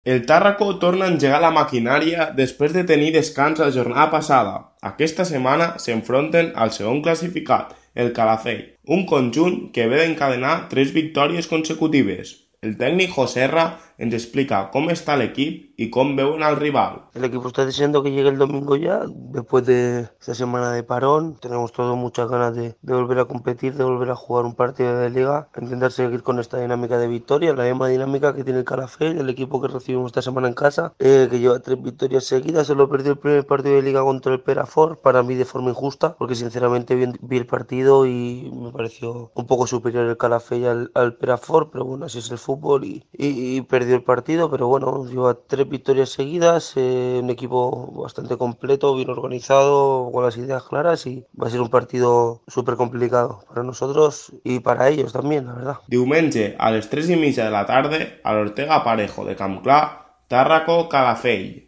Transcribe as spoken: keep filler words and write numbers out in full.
El Tàrraco torna a engegar la maquinària després de tenir descans la jornada passada. Aquesta setmana s'enfronten al segon classificat, el Calafell, un conjunt que ve d'encadenar tres victòries consecutives. El tècnic Joserra ens explica cómo está el equipo y cómo veuen al rival. El equipo está deseando que llegue el domingo ya, después de esta semana de parón. Tenemos todos muchas ganas de, de volver a competir, de volver a jugar un partido de liga, intentar seguir con esta dinámica de victoria, la misma dinámica que tiene el Calafell, el equipo que recibimos esta semana en casa, eh, que lleva tres victorias seguidas. Solo perdió el primer partido de liga contra el Perafort, para mí de forma injusta, porque sinceramente vi, vi el partido y me pareció un poco superior el Calafell al, al Perafort, pero bueno, así es el fútbol y, y, y perdió el partido, pero bueno, lleva tres victorias seguidas, eh, un equipo bastante completo, bien organizado, con las ideas claras, y va a ser un partido súper complicado para nosotros y para ellos también, la verdad. Diumenge, a les tres i mitja de la tarda, a l'Ortega Parejo de Campclar, Tàrraco Calafell.